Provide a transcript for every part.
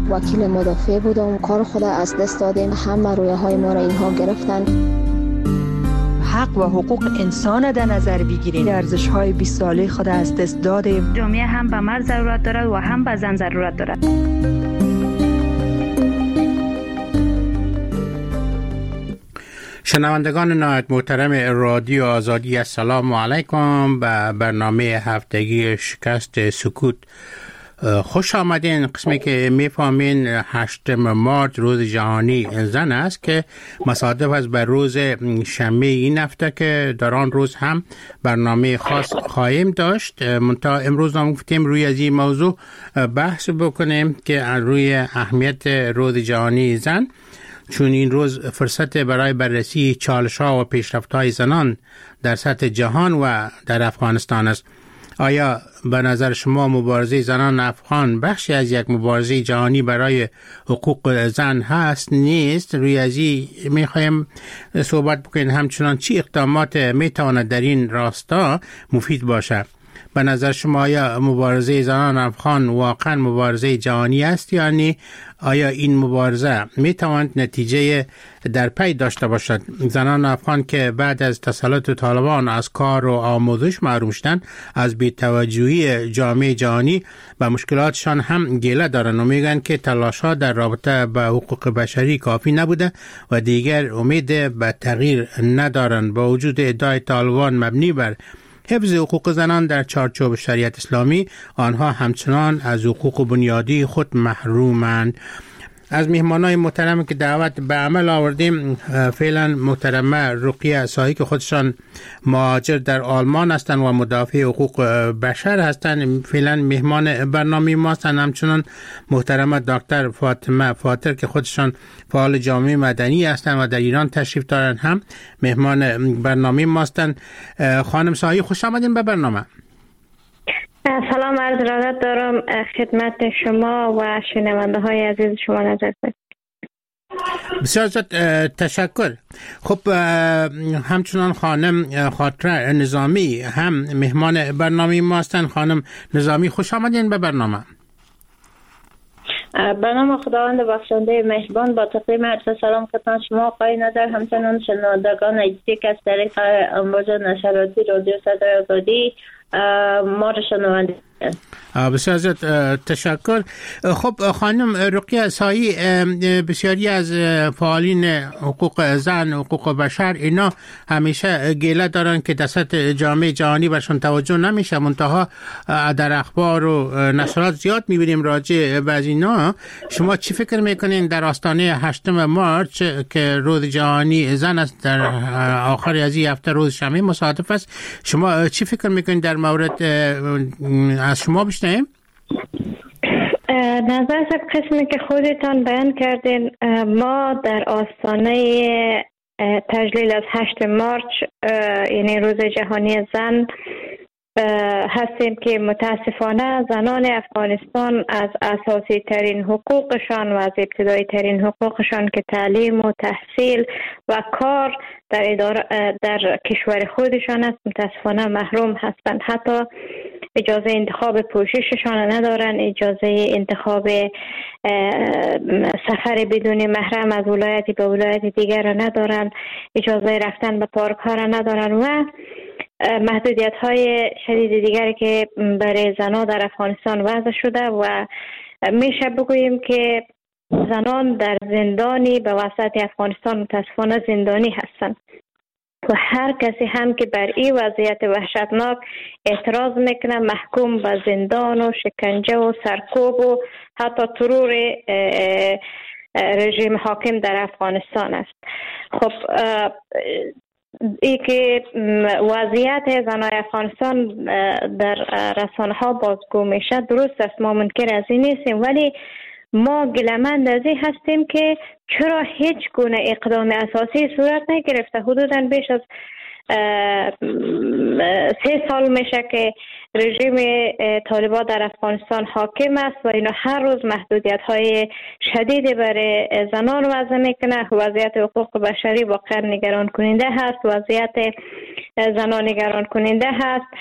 وکیل مدافع بودم، کار خود از دست دادیم، همه رویاهای ما را اینها گرفتن. حق و حقوق انسان در نظر بگیریم. ارزش‌های 20 ساله خود از دست دادیم. جامعه هم به مرد ضرورت دارد و هم به زن ضرورت دارد. شنوندگان نهایت محترم رادیو آزادی، السلام علیکم. به برنامه هفتگی شکست سکوت خوش آمدین. قسمی که میفهمین 8 مارس روز جهانی زن است که مصادف است بر روز شنبه این هفته که در آن روز هم برنامه خاص خواهیم داشت. منتها امروز ما گفتیم روی از این موضوع بحث بکنیم که روی اهمیت روز جهانی زن، چون این روز فرصت برای بررسی چالش‌ها و پیشرفت‌های زنان در سطح جهان و در افغانستان است. آیا به نظر شما مبارزه زنان افغان بخشی از یک مبارزه جهانی برای حقوق زن هست نیست؟ روی ازی میخوایم صحبت بکنیم. همچنان چی اقدامات میتواند در این راستا مفید باشه؟ به نظر شما آیا مبارزه زنان افغان واقعا مبارزه جهانی است یا نه؟ آیا این مبارزه میتواند نتیجه در پی داشته باشد؟ زنان افغان که بعد از تسلط طالبان از کار و آموزش محروم شدند، از بی‌توجهی جامعه جهانی و مشکلاتشان هم گله دارند و میگن که تلاش‌ها در رابطه با حقوق بشری کافی نبوده و دیگر امید به تغییر ندارند. با وجود ادعای طالبان مبنی بر حفظ حقوق زنان در چارچوب شریعت اسلامی، آنها همچنان از حقوق بنیادی خود محرومند. از مهمانای محترم که دعوت به عمل آوردیم، فعلا محترمه رقیه سایی که خودشان مهاجر در آلمان هستند و مدافع حقوق بشر هستند، فعلا مهمان برنامه ما هستند. همچنان محترمه دکتر فاطمه فاطر که خودشان فعال جامعه مدنی هستند و در ایران تشریف دارند، هم مهمان برنامه ما هستند. خانم سایی، خوش آمدین به برنامه. سلام، عرض ارادت دارم خدمت شما و شنونده های عزیز شما نظر کنید. بسیار تشکر. خب همچنان خانم خاطره نظامی هم مهمان برنامه ما هستند. خانم نظامی، خوش آمدین به برنامه. برنامه خداوند بخشنده مهربان، با تقدیم عرض سلام خدمت شما آقای نظر، همچنان شنوندگان عزیزی که از طریق امواج نشراتی رادیو صدای آزادی ما رو شنونده. بسیار تشکر. خب خانم رقیه سایی، بسیاری از فعالین حقوق زن، حقوق بشر، اینا همیشه گله دارن که دست جامعه جهانی برشون توجه نمیشه، منتها در اخبار و نشرات زیاد میبینیم راجع به اینا. شما چی فکر میکنین در آستانه 8 مارس که روز جهانی زن است، در آخر از این هفته روز شنبه مصادف است، شما چی فکر میکنین در مورد از شما بشنویم؟ نظر قسمی که خودتان بیان کردین، ما در آستانه تجلیل از 8 مارس یعنی روز جهانی زن هستیم که متاسفانه زنان افغانستان از اساسی ترین حقوقشان و از ابتدایی ترین حقوقشان که تعلیم و تحصیل و کار در کشور خودشان است متاسفانه محروم هستند. حتی اجازه انتخاب پوشششان ندارن، اجازه انتخاب سفر بدون محرم از ولایتی به ولایت دیگر را ندارن، اجازه رفتن به پارک ها را ندارن و محدودیت های شدید دیگری که برای زنان در افغانستان وضع شده و میشه بگوییم که زنان در زندانی به وسط افغانستان متاسفانه زندانی هستند و هر کسی هم که بر این وضعیت وحشتناک اعتراض میکنه محکوم به زندان و شکنجه و سرکوب و حتی ترور رژیم حاکم در افغانستان است. خب ای که وضعیت زنان افغانستان در رسانه ها بازگو میشه درست است، ما منکر از این نیستیم، ولی ما گله‌مند از این هستیم که چرا هیچ گونه اقدام اساسی صورت نگرفته. حدوداً بیش از 3 سال میشه که رژیم طالبان در افغانستان حاکم است و اینا هر روز محدودیت های شدید برای زنان وضع میکنه. وضعیت حقوق بشری واقعا نگران کننده هست، وضعیت زنان نگران کننده هست.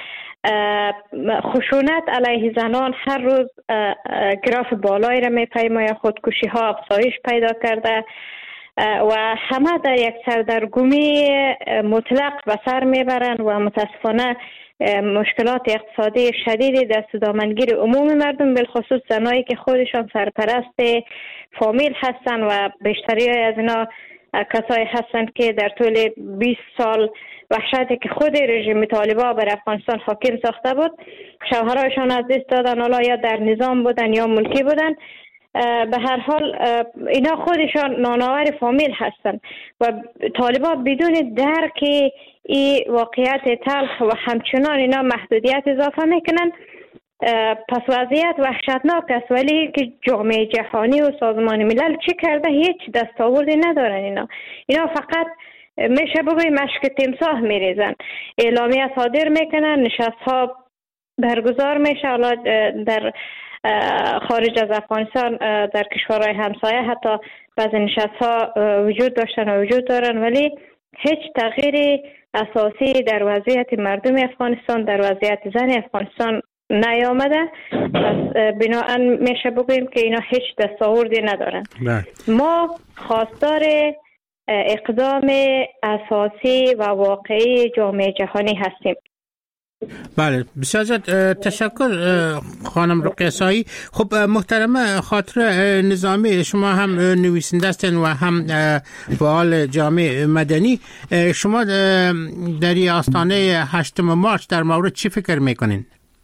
خشونت علیه زنان هر روز گراف بالایی را می‌پیماید، خودکشی ها افزایش پیدا کرده و همه در یک سردرگمی مطلق به سر میبرند و متاسفانه مشکلات اقتصادی شدیدی دست و دامنگیر عموم مردم، بالخصوص زنایی که خودشان سرپرست فامیل هستند و بیشتری از اینا کسایی هستند که در طول 20 سال وحشتی که خود رژیم طالبان بر افغانستان حاکم ساخته بود شوهرایشان از دست دادن، حالا یا در نظام بودن یا ملکی بودن. به هر حال اینا خودشان نانآور فامیل هستند و طالبان بدون درک این واقعیت تلخ و همچنان اینا محدودیت اضافه میکنن. پس وضعیت وحشتناک است، ولی که جامعه جهانی و سازمان ملل چی کرده؟ هیچ دستاوردی ندارن. اینا فقط میشه بگوی مشک تمساح میریزن، اعلامیه صادر میکنن، نشست ها برگزار میشه. حالا در خارج از افغانستان در کشورهای همسایه حتی بعضی نشست ها وجود داشتن و وجود دارن، ولی هیچ تغییر اساسی در وضعیت مردم افغانستان، در وضعیت زن افغانستان نیامده. پس بنابراین میشه بگوییم که اینا هیچ دستاوردی ندارن. ما خواستار اقدام اساسی و واقعی جامعه جهانی هستیم. بله، بسیار تشکر خانم رقیه سایی. خب محترمه خاطر نظامی، شما هم نویسنده هستین و هم فعال جامعه مدنی، شما در این آستانه 8 مارچ در مورد چی فکر میکنین؟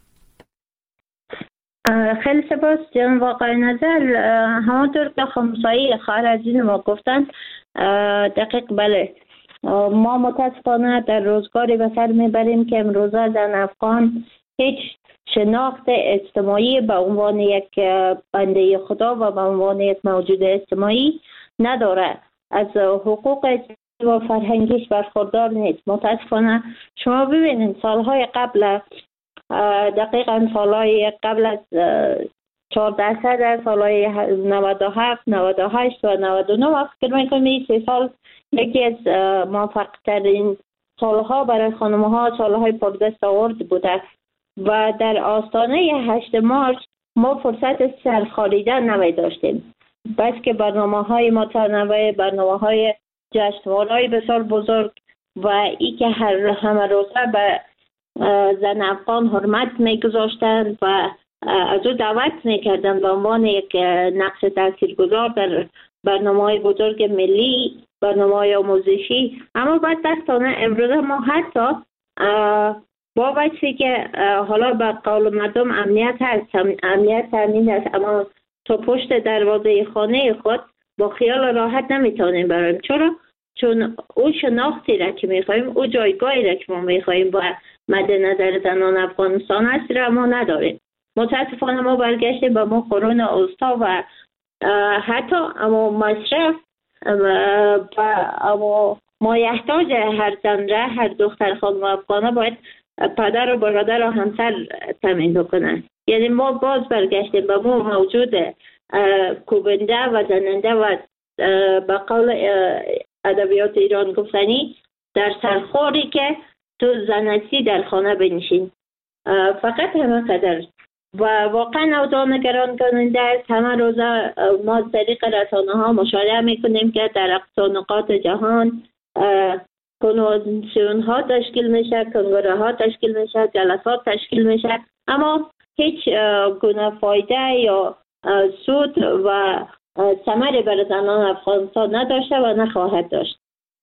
خیلی سپاس جناب آقای نظر. همانطور که خمسایی خواهر عزیز ما گفتند دقیق بله، ما متاسفانه در روزگاری به سر میبریم که امروزه زن افغان هیچ شناخت اجتماعی به عنوان یک بنده خدا و به عنوان یک موجود اجتماعی نداره، از حقوق و فرهنگیش برخوردار نیست. متاسفانه شما ببینید سالهای قبل، دقیقا سالهای قبل از 1400، سالهای 97 98 و 99 فکر میکنم این 3 سال یکی از موفق ترین سالها برای خانم‌ها سالهای پردستاورد بوده و در آستانه 8 مارچ ما فرصت سرخالیدن نمی داشتیم، بس که برنامه‌های متنوع، برنامه‌های جشنواره‌های بسیار بزرگ و ای که همه روزه به زن افغان حرمت میگذاشتند و از او دعوت میکردند به عنوان یک نقش تاثیرگذار در برنامه‌های بزرگ ملی، برنامه‌های آموزشی. اما بدبختانه امروزه ما حتی با وجهی که حالا به قول مردم امنیت هست، امنیت تامین است، اما تو پشت دروازه خانه خود با خیال راحت نمیتونیم بریم. چرا؟ چون او شناختی را که میخوایم، او جایگاهی را که ما میخوایم با مد نظر زنان افغانستان هست را ما نداریم. متاسفانه ما برگشتیم به ما قرون اوستا و حتی اما مصرف اما ما یحتاج هر زن را، هر دختر خانم افغانه باید پدر و برادر و همسر تامین بکنن. یعنی ما باز برگشتیم به ما موجود کوبنده و زننده و به قول ادبیات ایران گفتنی در سرخوری که تو زنسی در خانه بنشین. فقط همه قدر و واقعا اوضاع نگران کننده است. همه روزه ما از طریق رسانه‌ها مشاهده میکنیم که در اقصا نقاط جهان کنوانسیون ها تشکیل میشه، کنگره ها تشکیل میشه، جلسات تشکیل میشه، اما هیچ گونه فایده یا سود و ثمری برای زنان افغانستان نداشته و نخواهد داشت.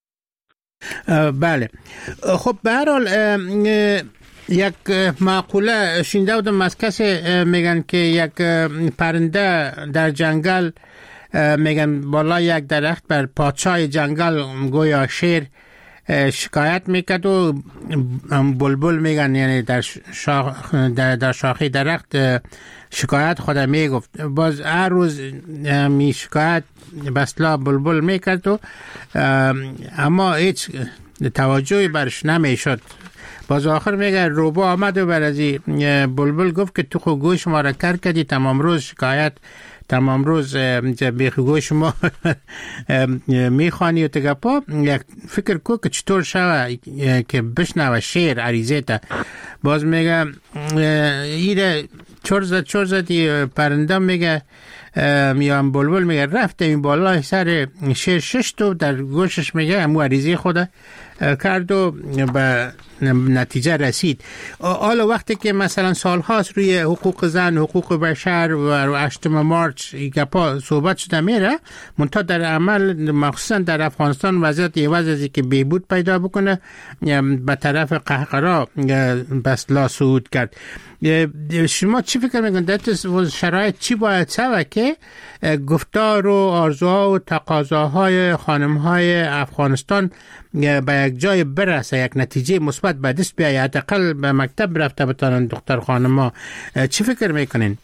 بله، خب به هر حال یک معقوله شنیده بودم از کسی میگن که یک پرنده در جنگل، میگن بالا یک درخت بر پادشاه جنگل گویا شیر شکایت میکرد و بلبل میگن یعنی در شاخه درخت شکایت خود میگفت. باز هر روز می شکایت بسلا بلبل میکرد و اما هیچ توجهی برش نمیشد. باز آخر میگه روبا آمد و بر از بلبل گفت که تو خود گوش ما را کر کردی، تمام روز شکایت تمام روز بیخوگوی شما میخوانی و تگپا یک فکر کو که چطور شوه که بشنوه شعر عریضه تا باز میگه ایره چور زدی پرنده میگه میان بلبل میگه رفته این بالا سر شعر 6 تو در گوشش میگه امو عریضه خود کرد و به نتیجه رسید. حالا وقتی که مثلا سالهاست روی حقوق زن، حقوق بشر و 8 مارچ گپا صحبت شده میره، منتها در عمل مخصوصا در افغانستان وضعیت عوض از که بهبود پیدا بکنه به طرف قهقرا بس لا صعود کرد. شما چی فکر میکنید در شرایط چی باید سوه که گفتار و آرزوها و تقاضاهای خانمهای افغانستان به یک جای برسه، یک نتیجه مثبت به دست بیاید، حداقل به مکتب رفته بتانن دختر خانم‌ها؟ چی فکر میکنین؟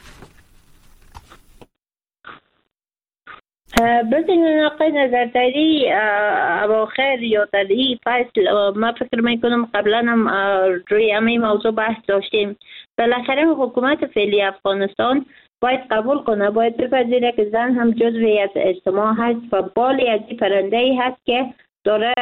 ببینید آقای نظرداری، اواخر یا در این فصل ما فکر میکنم قبلا هم روی همین موضوع بحث داشتیم. بالاخره حکومت فعلی افغانستان باید قبول کنه، باید بپذیره که زن هم جزوی از اجتماع هست و بالی از این پرنده‌ای هست که داره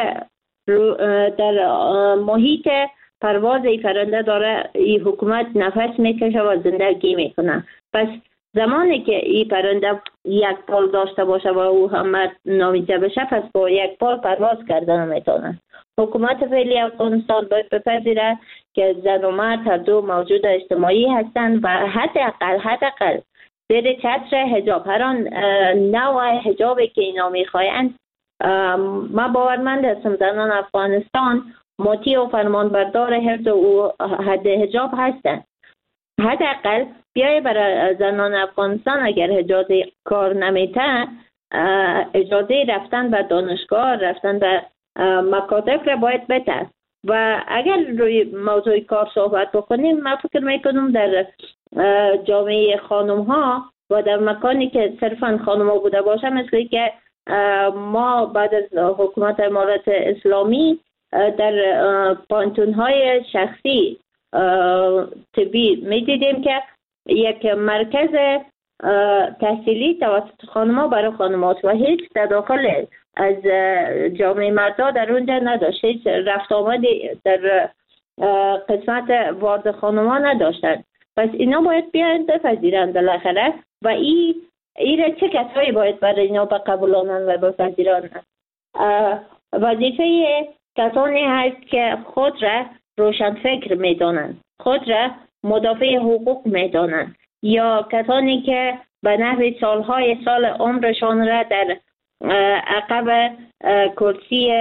در محیط پرواز این پرنده داره این حکومت نفس میکشه و زندگی میکنه. پس زمانی که این پرنده یک پال داشته باشه و او هم نامیده بشه، پس با یک پال پرواز کردن میتونه. حکومت فعلی افغانستان باید بپذیره که زن و مرد هر دو موجود اجتماعی هستند و حداقل زیر چتر حجاب، هر آن نوع حجابی که اینا میخواهند، ما باورمند هستم زنان افغانستان مطیع و فرمانبردار حفظ و حد حجاب هستند. حداقل بیای برای زنان افغانستان اگر اجازه کار نمیته، اجازه رفتن به دانشگاه، رفتن به مکاتب را باید بده. و اگر روی موضوع کار صحبت بکنیم، من فکر میکنم در جامعه خانم ها و در مکانی که صرفا خانم ها بوده باشه، مثل که ما بعد از حکومت امارت اسلامی در پانتون های شخصی طبی می دیدیم که یک مرکز تحصیلی توسط خانم‌ها برای خانمات و هیچ تداخل از جامعه مردا در اونجا نداشت، هیچ رفت آمدی در قسمت وارد خانم‌ها نداشتند. پس اینا باید بیاین بپذیرند بالاخره و این چه کسایی باید برای اینا بقبولانند و بپذیرند؟ وظیفه کسانی هست که خود را روشن فکر میدانند، خود را مدافع حقوق میدانند، یا کسانی که به نحو سال عمرشان را در عقب کرسی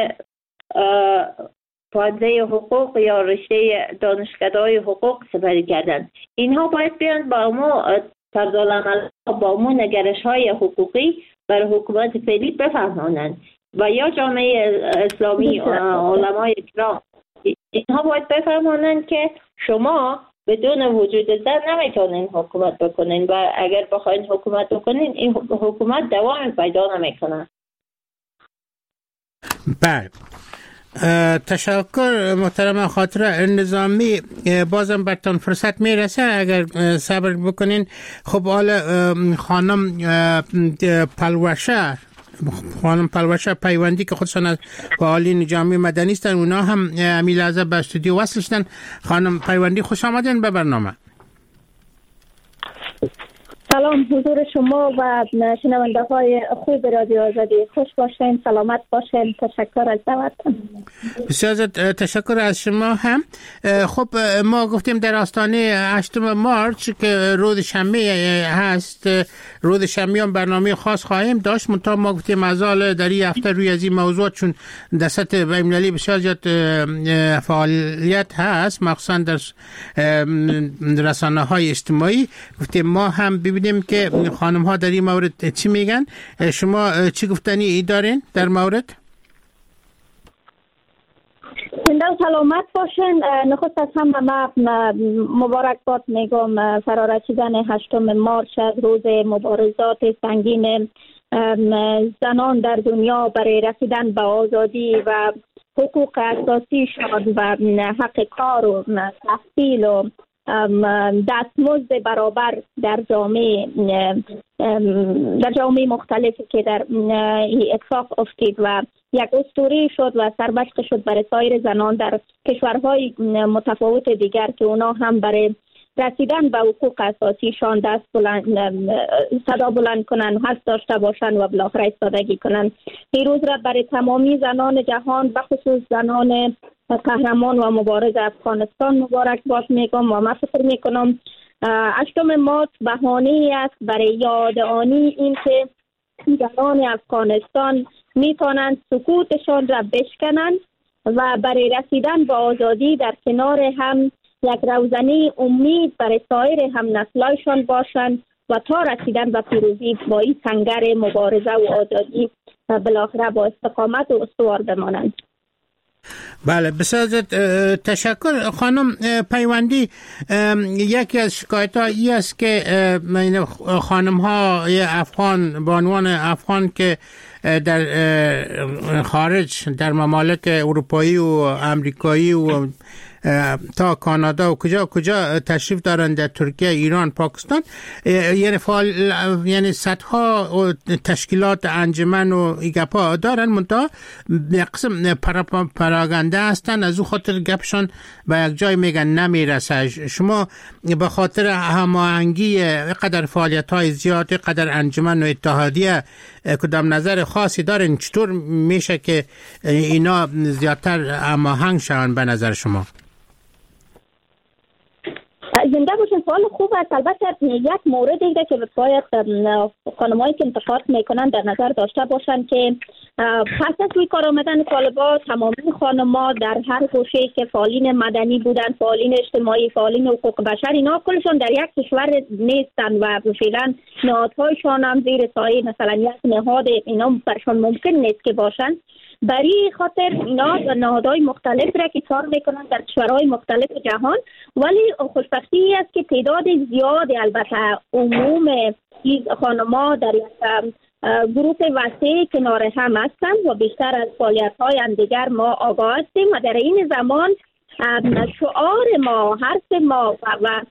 پانزه حقوق یا رشته دانشکده‌های حقوق سپری کردند. اینها باید بیان با امو طرزالعمل، با امو نگرش های حقوقی برای حکومت فعلی بفهمانند و یا جامعه اسلامی علمای کرام اینها باید بفهمانند که شما بدون وجود زن نمیتونین حکومت بکنین و اگر بخواین حکومت بکنین این حکومت دوام پیدا نمیکنه. بله، تشکر محترم خاطره نظامی. بازم برتون فرصت میرسه اگر صبر بکنین. خب حالا خانم پلوشه پیوندی که خودشان از فعالین جامعه مدنی هستند، اونا هم امی لحظه به استودیو وصل شدن. خانم پیوندی خوش آمدین به برنامه. سلام حضور شما و شنونده های خوب رادیو آزادی. خوش باشین، سلامت باشین. تشکر از دعوتتون. بسیار تشکر از شما هم. خب ما گفتیم در آستانه 8 مارچ که روز شنبه هست، روز شنبه هم برنامه خاص خواهیم داشت، منتها ما گفتیم مازال در این هفته روی از این موضوع چون در سطح بین‌المللی بسیار زیاد فعالیت هست، مخصوصا در رسانه‌های اجتماعی، گفتیم ما هم ببینیم که خانم ها در این مورد چی میگن. شما چی گفتنی دارین در مورد؟ زنده و سلامت باشین. نخست از همه من مبارکباد میگم فرارسیدن 8 مارچ از روز مبارزات سنگین زنان در دنیا برای رسیدن به آزادی و حقوق اساسیشان و حق کار و تحصیل و دستمزد برابر در جامعه مختلفی که در اتفاق افتید و یک اسطوره شد و سربشق شد برای سایر زنان در کشورهای متفاوت دیگر که اونا هم برای رسیدن به حقوق اساسیشان صدا بلند کنن، حس داشته باشن و بالاخره ایستادگی کنن. پیروز را برای تمامی زنان جهان به خصوص زنان قهرمان و مبارز افغانستان مبارک باش میگم و من فکر میکنم 8 مارس بهانه است برای یادآنی این که زنان افغانستان میتونند سکوتشان را بشکنند و برای رسیدن به آزادی در کنار هم یک روزنه امید برای سایر هم نسلایشان باشند و تا رسیدن به پیروزی با این سنگر مبارزه و آزادی بالاخره با استقامت و استوار بمانند. بله، بسیار تشکر خانم پیوندی. یکی از شکایت ها ای است که خانم ها افغان، بانوان افغان که در خارج در ممالک اروپایی و امریکایی و تا کانادا و کجا تشریف دارند، در ترکیه، ایران، پاکستان، یعنی صدها تشکیلات انجمن و ایگپا دارن، منتها قسم پراگنده هستن، از او خاطر گپشان به یک جای میگن نمیرسه. شما به خاطر هماهنگی قدر فعالیت های زیاد، قدر انجمن و اتحادیه کدام نظر خاصی دارین؟ چطور میشه که اینا زیادتر هماهنگ شون به نظر شما؟ زنده باشن. سوال خوب است. البته یک مورد دیگه که باید خانمایی که انتخاب میکنن در نظر داشته باشن که پس از روی کار آمدن طالبان تمامی خانم‌ها در هر گوشه‌ای که فعالین مدنی بودن، فعالین اجتماعی، فعالین حقوق بشر، اینا کلشون در یک کشور نیستن و فعلا نهادهایشان هم زیر سایه مثلا یک نهاد اینا برشان ممکن نیست که باشن. برای خاطر اینا نهادهای مختلف را که کار میکنن در کشورهای مختلف جهان، ولی خوشبختی است که تعداد زیادی البته عموم خانم‌ها در یک گروه وسیع کنار هم هستند و بیشتر از فعالیت‌های دیگر ما آگاه هستیم و در این زمان شعار ما، حرف ما و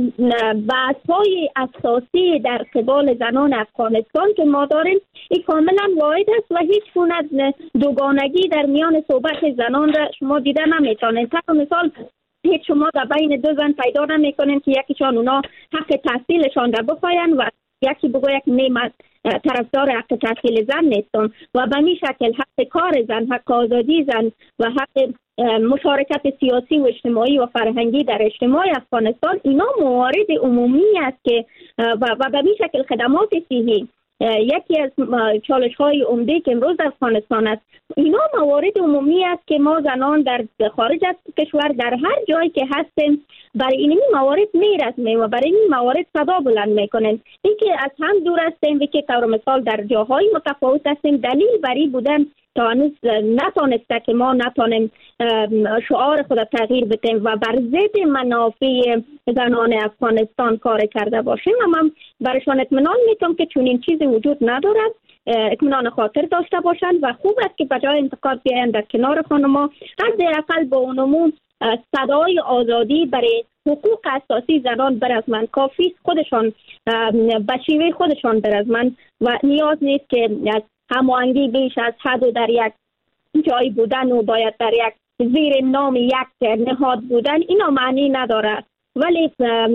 بحث‌های اساسی در قبال زنان افغانستان که ما داریم این کاملا واحد است و هیچ گونه دوگانگی در میان صحبت زنان را شما دیده نمیتونید. مثال هیچ شما در بین دو زن پیدا نمیکنین که یکیشان اونا حق تحصیلشان را بخواین و یکی بگو یک نعمت طرفدار حق تحصیل زن نیستن و به می شکل حق کار زن، حق آزادی زن و حق مشارکت سیاسی و اجتماعی و فرهنگی در اجتماع افغانستان اینا موارد عمومی است که و به می شکل خدمات صحی یکی از چالش‌های عمده که امروز در افغانستان است. اینا موارد عمومی است که ما زنان در خارج از کشور در هر جایی که هستیم برای این موارد میرسیم و برای این موارد صدا بلند میکنیم. اینکه از هم دور هستیم و که طور مثال در جاهای متفاوت هستیم دلیل بری بودن تا هنوز نتونسته که ما نتونیم شعار خود تغییر بدیم و بر ضد منافع زنان افغانستان کار کرده باشیم. و من برایشان اطمینان میتونم که چون این چیزی وجود ندارد اطمینان خاطر داشته باشند و خوب است که بجای انتقاد بیاین در کنار خانم‌ها حداقل با اونمون صدای آزادی برای حقوق اساسی زنان برازمند کافی خودشان به شیوه خودشان برازمند و نیاز نیست که از هماهنگی بیش از حد و در یک جای بودن و باید در یک زیر نام یک نهاد بودن اینا معنی نداره. ولی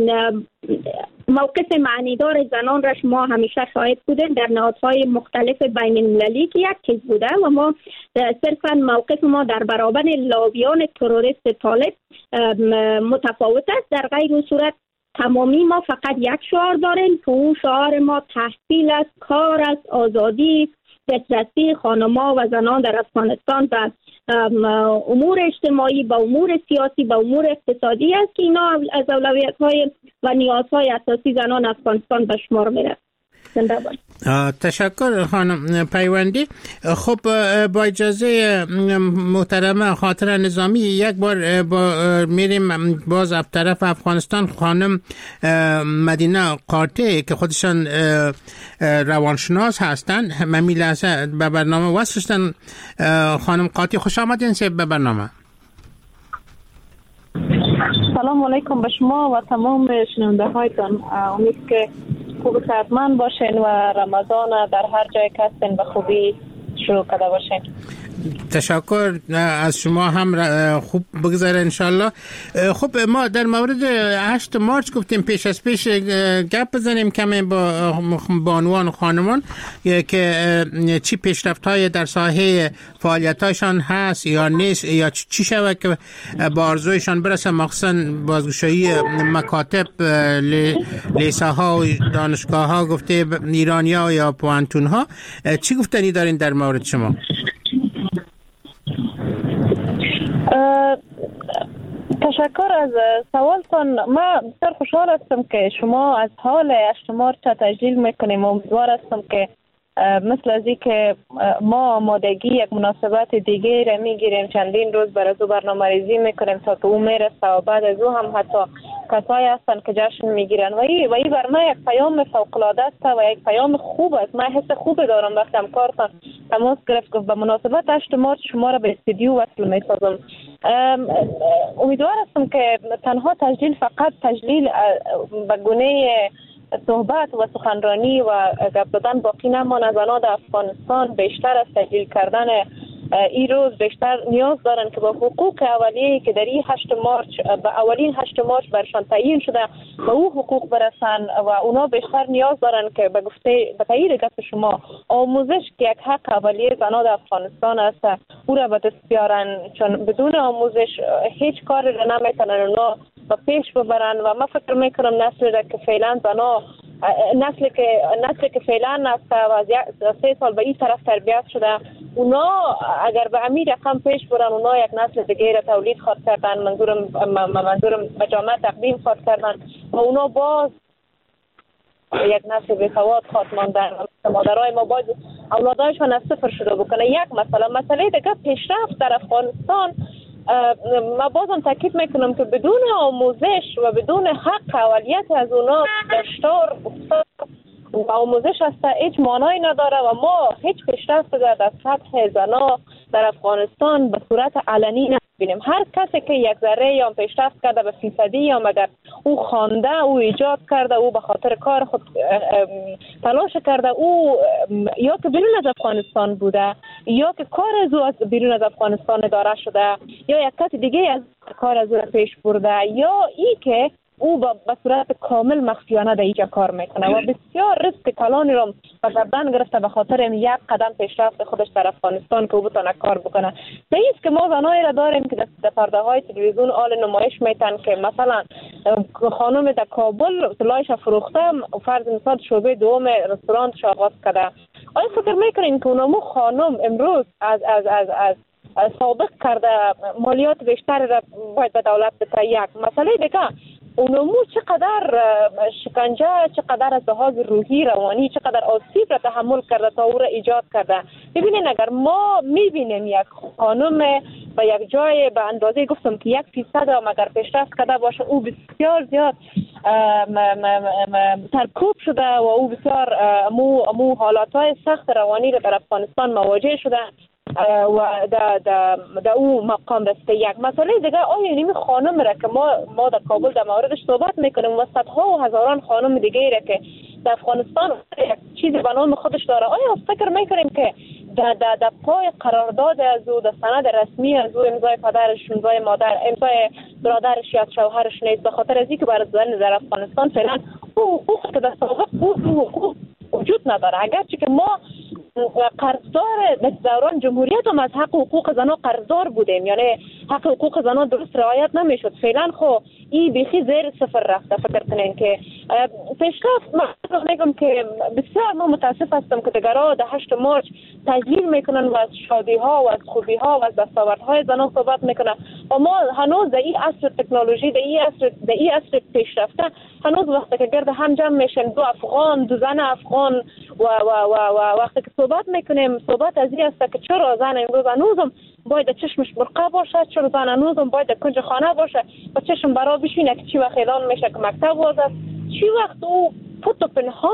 موقف معنیدار زنان را شما همیشه شاهد بودن در نهادهای مختلف بین المللی که یک چیز بوده و ما صرفا موقف ما در برابر لابیان تروریست طالب متفاوت است. در غیر صورت تمامی ما فقط یک شعار داریم که اون شعار ما تحصیل است، کار است، آزادی، دسترسی خانم‌ها و زنان در افغانستان و امور اجتماعی با امور سیاسی با امور اقتصادی است که اینا از اولویت‌های و نیازهای اساسی زنان افغانستان به شمار میره. تشکر خانم پیوندی. خب با اجازه محترم خاطر نظامی یک بار میریم باز از طرف افغانستان. خانم مدینه قاطع که خودشان روانشناس هستن ممی لحظه به برنامه وصلشتن. خانم قاطع خوش آمدین به برنامه. سلام علیکم به شما و تمام شنونده هایتان. امید که خوب و صحتمند باشین و رمضان در هر جای که هستین به خوبی شروع کرده باشین. تشکر از شما هم خوب بگذره انشالله. خب ما در مورد 8 مارچ گفتیم پیش از پیش گپ بزنیم کمی با بانوان و خانمان که چی پیشرفت‌های در ساحه فعالیت‌هایشان هست یا نیست یا چی شود که با آرزویشان برسه، مخصوصا بازگشایی مکاتب، لیسه‌ها و دانشگاه‌ها گفته ایرانی‌ها یا پوانتون‌ها. چی گفتنی دارین در مورد شما؟ تشکر از سوالتان. من بسیار خوشحال هستم که شما از حال 8 مارچ تجلیل میکنیم. امیدوار هستم که مثل ازی که ما آمادگی یک مناسبت دیگه را میگیریم، چندین روز بر از او برنامه ریزی میکنیم تا که او میرسه و بعد از او هم حتی کسایی هستن که جشن میگیرن و این بر من یک پیام فوق‌العاده است و یک پیام خوب است. من حس خوب دارم وقتی همکارتان تماس گرفت گفت به مناسبت 8 مارچ شما را به استودیو وصل میسازم. امیدوار هستم که تنها تجلیل فقط تجلیل به گونه صحبت و سخنرانی و گپ زدن باقی نماند. زنان در افغانستان بیشتر از تجلیل کردن این روز بیشتر نیاز دارن که با حقوق اولیه‌ای که در این 8 مارچ به اولین 8 مارچ برشان تعیین شده به او حقوق برسن و اونا بیشتر نیاز دارن که به گفته به تایید گفت شما آموزش که یک حق اولیه زنان در افغانستان است او را به دست بیارن، چون بدون آموزش هیچ کاری را نمیتونن اونا و پیش ببرن. و من فکر میکنم نسل که فعلا زنا نسل که فعلا است و از 3 سال به این طرف تربیت شده، اونا اگر به امیر رقم پیش برن اونا یک نسل دیگه را تولید خواهد کردن، منظورم به جامعه تقدیم خواهد کردن و اونا باز یک نسل بی‌سواد خواهد ماندن. مادرای ما باید اولادایشان از صفر شروع بکنه. یک مسئله دیگه پیشرفت در افغانستان. ما بازم تاکید میکنم که بدون آموزش و بدون حق اولیت از اونا دشتار و آموزش هسته هیچ معنایی نداره و ما هیچ پیشرفت در سطح زنا در افغانستان به صورت علنی نبینیم. هر کسی که یک ذره یا پیشرفت کرده به فیصدی یا مگر او خوانده، او ایجاد کرده، او به خاطر کار خود تلاش کرده، او یا که بیرون از افغانستان بوده یا که کار از او از بیرون از افغانستان اداره شده یا یک کس دیگه از کار از او پیش برده یا ای که او به صورت کامل مخفیانه در اینجا کار میکنه و بسیار ریسک کلانی رو به گردن گرفته به خاطر یک قدم پیشرفت خودش در افغانستان که او بتونه کار بکنه. است که ما زنایی را داریم که در پرده های تلویزیون آل نمایش میتن که مثلا خانم در کابل طلایش فروخته، فرض مثال شعبه دوم رستورانش آغاز کرده. آیا فکر میکنین که اونمو خانم امروز از سابق کرده مالیات بیشتر را باید به دولت بده؟ یک مسئله دیگه اونمو چقدر شکنجه، چقدر از لحاظ روحی روانی چقدر آسیب را تحمل کرده تا او را ایجاد کرده. ببینین اگر ما میبینیم یک خانم و یک جای به اندازه گفتم که 1% هم اگر پیشرفت کرده باشه او بسیار زیاد سرکوب شده و او بسیار امو حالاتهای سخت روانی را در افغانستان مواجه شده و در او مقام رسته. یک مسئله دیگه آیا نمی خانم را که ما در کابل در موردش صحبت میکنیم و صدها و هزاران خانم دیگه را که در افغانستان یک چیزی به نام خودش داره، آیا فکر میکنیم که در پای قرارداد از او، در سند رسمی از او امضای پدرش، امضای مادر، امضای برادرش یا شوهرش نیست به خاطر از اینکه برای زن در افغانستان فعلا او حقوق که در سابق بود او حقوق وجود نداره. اگرچه که ما قرضدار دوران جمهوریت هم از حق حقوق زنان قرضدار بودیم، یعنی حق حقوق زنان درست رعایت نمیشد. فعلا خو این بیخی زیر صفر رفته. فکر کنین که پیشرفت من میگم که بسیار ما متاسف هستم که دیگرها در 8 مارچ تجلیل میکنن و از شادی ها و از خوبی ها و از دستاوردهای زنان صحبت میکنن و ما هنوز در این عصر تکنولوژی، در این عصر پیشرفته هنوز وقتی که گرد هم جمع میشن دو افغان، دو زن افغان و وقتی که صحبت میکنیم صحبت از این است که چرا زن امروز هنوزم باید چشمش برقه باشه، چرا زن هنوزم باید کنج خانه باشه و چشم برا بشینه که چی وقت اعلان میشه که مکتب باز است، چی وقت او پت و پنهان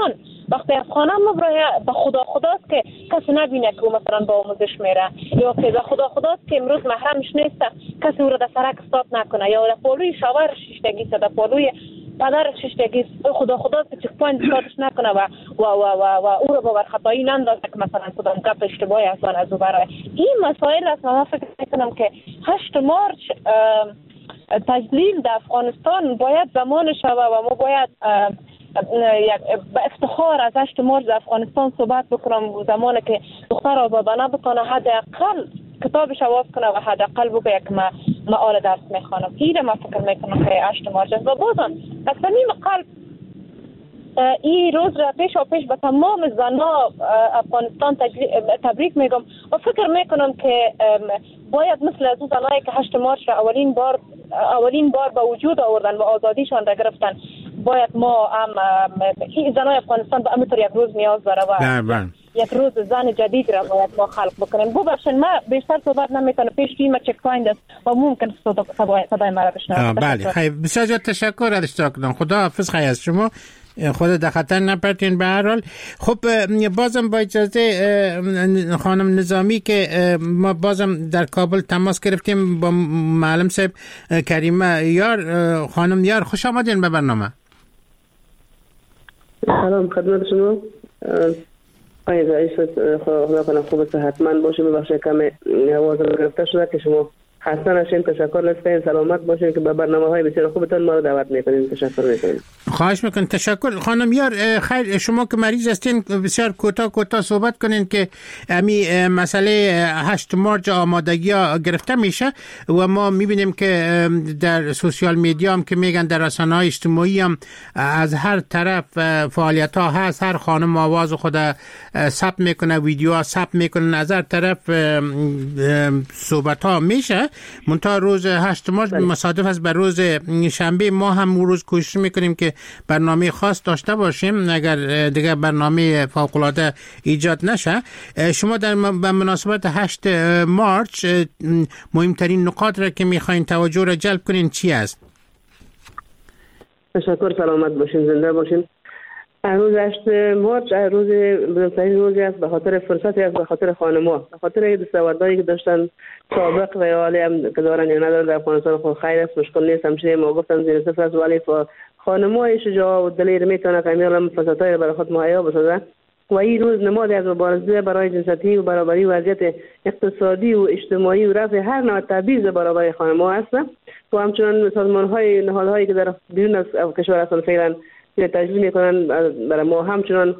وقتی از خانه مبرای به خداست که کسی نبینه که مثلا با آموزش میره، یا که به خداست که امروز محرمش نیست کسی او را در سرک استاد نکنه، یا در پالوی شوهرش شیشتگی است، در پالوی پدرش شیشتگی است، خداست که چک پوینت استادش نکنه و او را باور خطایی نندازه که مثلا کدام گپ اشتباهی از او برای این مسائل است. من فکر میکنم که 8 مارچ تجلیل در افغانستان باید زمان شوه و ما باید به افتخار از 8 مارچ در افغانستان صحبت بکنم، زمانی که دختر را بنا بکنه حداقل کتابش آواز کنه و حداقل بگه که ما آل درس میخوانم. اینه من فکر میکنم که 8 مارچ است و بازم از صمیم قلب این روز را پیش به تمام زنها افغانستان تبریک میگم و فکر میکنم که باید مثل از اون زنایی که 8 مارچ را اولین بار به وجود آوردن و آزادیشان را گرفتن، باید ما هم این زنای افغانستان به همینطور یک روز نیاز داره و یک روز زن جدید را باید ما خلق بکنیم. ببخشید ما بیشتر صحبت نمیکنم، پیش ما چک پوینت است و ممکن صدای ما را بشنوید. بله خیلی بسیار تشکر از اشتراکتان. خدا حافظ. خیلی از شما، خود در خطر نپرتین. به هر حال خب بازم با اجازه خانم نظامی که ما بازم در کابل تماس گرفتیم با معلم صاحب کریمه یار. خانم یار خوش آمدین به برنامه. سلام خدمت شما. خدا کنه خوب صحتمند باشیم. ببخشید کم آواز گرفته شده که شما خسته نشین. تشکر لطفاً سلامت باشین که به برنامه‌های بسیار خوبتون ما رو دعوت می‌کنید. تشکر می‌کنیم. خواهش می‌کنم. تشکر خانم یار. خیر شما که مریض هستین بسیار کوتاه صحبت کنین که امی مسئله 8 مارچ آمادگی‌ها گرفته میشه و ما می‌بینیم که در سوشال میدیا هم که میگن در رسانه‌های اجتماعی هم از هر طرف فعالیت‌ها هست، هر خانم آواز خود ثبت میکنه، ویدیوها ثبت میکنه، از هر طرف صحبت‌ها میشه. منتها روز 8 مارچ مصادف است بر روز شنبه. ما هم اون روز کوشش میکنیم که برنامه خاص داشته باشیم اگر دیگه برنامه فوق‌العاده ایجاد نشه. شما در مناسبت 8 مارچ مهمترین نکات را که میخواین توجه را جلب کنین چی است؟ تشکر. سلامت باشین، زنده باشین. روز 8 مارچ روز بزرگترین روزی است به خاطر فرصتی است، به خاطر خانم‌ها، به خاطر دستاوردهایی که داشتن سابق و حالی هم که دارن یا ندارن در افغانستان. خود خیر است، مشکل نیست. همچنین ما گفتم زیر صفر است، ولی خانم‌های شجاع و دلیر میتونه کامیابا فرصت‌های برای خود مهیا بسازن و این روز نمادی از مبارزه برای جنسیتی و برابری و وضعیت اقتصادی و اجتماعی و رفع هر نوع تبعیض برابر خانم‌ها است و همچنین سازمان‌های نهادهایی که در بیرون از کشور هستند فعلا تجلیل میکنن برای ما همچنان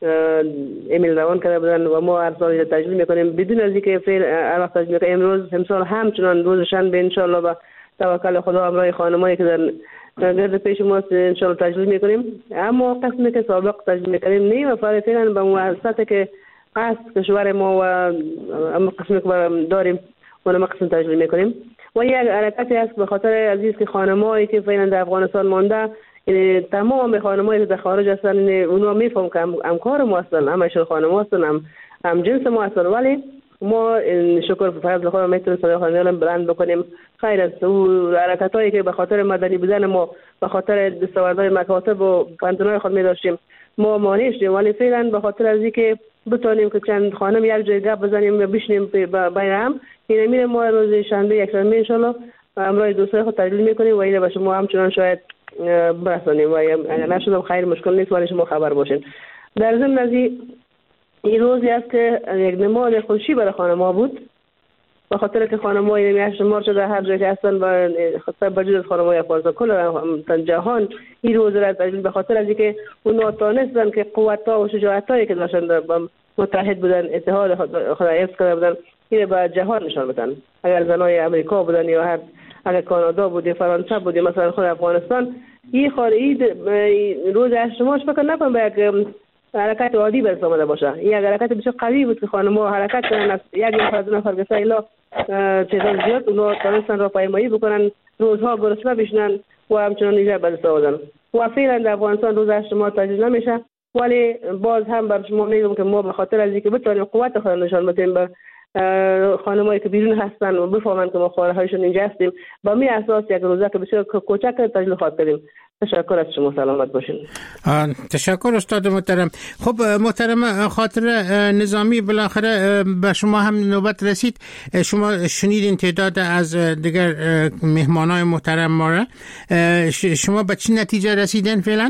ایمیل روان کرده بودن و ما هر سال تجلیل میکنیم بدون از اینکه فعل الان تجلیل میکنیم. امروز امسال همچنان روز شنبه ان شاء الله با توکل خدا همراه خانمایی که در گرد پیش ما ان شاء الله تجلیل میکنیم. اما قسمی که سابق تجلیل میکنیم نه و فعلا به مؤسساتی که قصد کشور ما و اما قسمی که داریم اونم قسم تجلیل میکنیم و یک حرکتی هست به خاطر عزیز که خانمایی که فعلا در افغانستان مانده، تمام خانمایی که در خارج هستن اونا میفهم که همکار ما هستن، همشون خانم هستن، هم جنس ما هستن، ولی ما شکر فضل خدا میتونیم صدای خانمیان بلند بکنیم. خیر است. او حرکتایی که به خاطر مدنی بودن ما، به خاطر دستاوردهای مکاتب و پانتونای خود می داشتیم ما مانع شدیم، ولی فعلا به خاطر از اینکه بتونیم که چند خانم یک جای گپ بزنیم و بشینیم بین هم، این میره ما روز شنبه یک شنبه ان شاء الله امروز دوستای خود تجلیل میکنیم و اینو به شما همچنان شاید برسانیم و اگر نشدم خیر مشکل نیست ولی شما خبر باشین. در ضمن از این روزی است که یک نماد خوشی برای خانم‌ها بود به خاطر که خانم‌ها این 8 مارچ در هر جای که هستن و خاصه بجز خانم‌های افغانستان کل جهان این روز را تجلیل به خاطر از اینکه اونها تانستن که قوت‌ها و شجاعتایی که داشتن متحد بودن، اتحاد خود حفظ کرده بودن، این به جهان نشان بدن. اگر زنای امریکا بودن یا هر اگر کانادا بود یا فرانسه بود یا مثلا خود افغانستان، این روز 8 مارچ فکر نکنم به یک حرکت عادی برس آمده باشه. این یک حرکت بسیار قوی بود که خانم‌ها حرکت کردن از یک نفر گسه الا تعداد زیاد اونها تانستن را پایمایی بکنن، روزها گرسنه بشنن و همچنان نیجه به دست آوردن و فعلا در افغانستان روز 8 مارچ تجلیل نمیشه. ولی باز هم بر شما میگم که ما به خاطر از اینکه بتونیم قوت خود نشان بدیم به خانمایی که بیرون هستن و بفهمن که ما خواهرهایشون اینجا هستیم، با می اساس یک روزه که بسیار کوچک تجلیل خواهد کردیم تشکر از شما، سلامت باشین. تشکر استاد محترم. خب محترم خاطر نظامی، بالاخره به شما هم نوبت رسید. شما شنیدین تعداد از دیگر مهمانای محترم ما را. شما به چی نتیجه رسیدین فعلا؟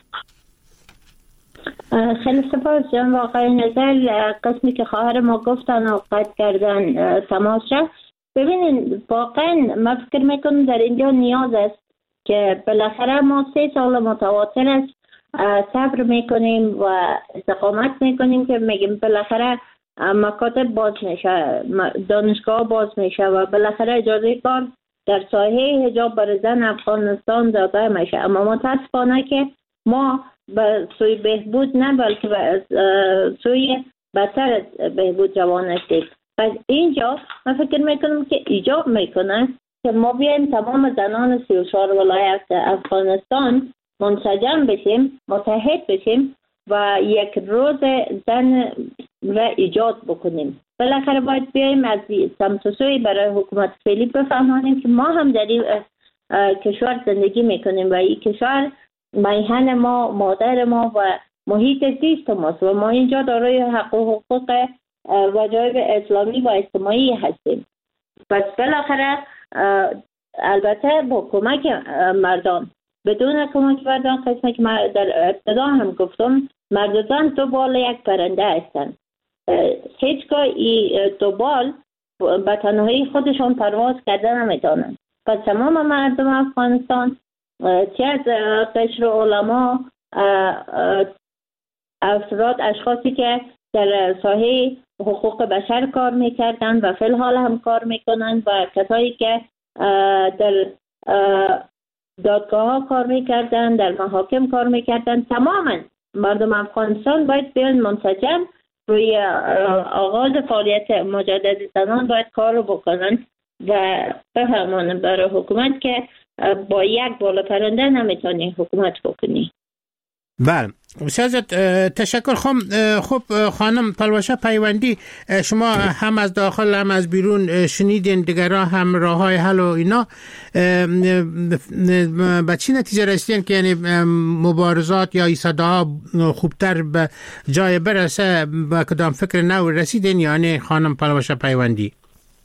خیلی سپاس جان. واقعا نظر قسمی که خواهر ما گفتن و قطع کردن تماس را ببینین، واقعا من فکر میکنم در اینجا نیاز است که بالاخره ما 3 سال متواتر است صبر میکنیم و استقامت میکنیم که میگیم بالاخره مکاتب باز میشه، دانشگاه باز میشه و بالاخره اجازه کار در ساحه حجاب برای زن افغانستان داده میشه. اما متاسفانه که ما به سوی بهبود نه بلکه به سوی بدتر بهبود روان هستیم. پس اینجا من فکر میکنم که ایجاب میکنه که ما بیایم تمام زنان 34 ولایت افغانستان منسجم بشیم، متحد بشیم و یک روز زن را ایجاد بکنیم. بالاخره باید بیایم از سمت و سوی برای حکومت فعلی بفهمانیم که ما هم در این کشور زندگی میکنیم و این کشور میهن ما، مادر ما و محیط زیست ماست و ما اینجا دارای حق و حقوق وجایب اسلامی و اجتماعی هستیم. پس بالاخره البته با کمک مردان، بدون کمک مردان، قسمی که در ابتدا هم گفتم، مرد و زن دو بال یک پرنده هستند. هیچگاه این دو بال به تنهایی خودشون پرواز کرده نمیتونن. پس تمام مردم افغانستان، چه از قشر علما، افراد، اشخاصی که در ساحه حقوق بشر کار میکردن و فی الحال هم کار میکنن و کسایی که در دادگاه ها کار میکردن، در محاکم کار میکردن، تماما مردم افغانستان باید بیان منسجم روی آغاز فعالیت مجدد زنان باید کار رو بکنن و بفهمانن برای حکومت که با یک بالا پرنده نمیتونی حکومت بکنی. بله، بسیار تشکر. خب خانم پلوشه پیوندی، شما هم از داخل هم از بیرون شنیدین دیگران هم راه های حل و اینا، به چی نتیجه رسیدین که یعنی مبارزات یا ایستاده‌ها خوبتر به جای برسه؟ به کدام فکر نو رسیدین یعنی خانم پلوشه پیوندی؟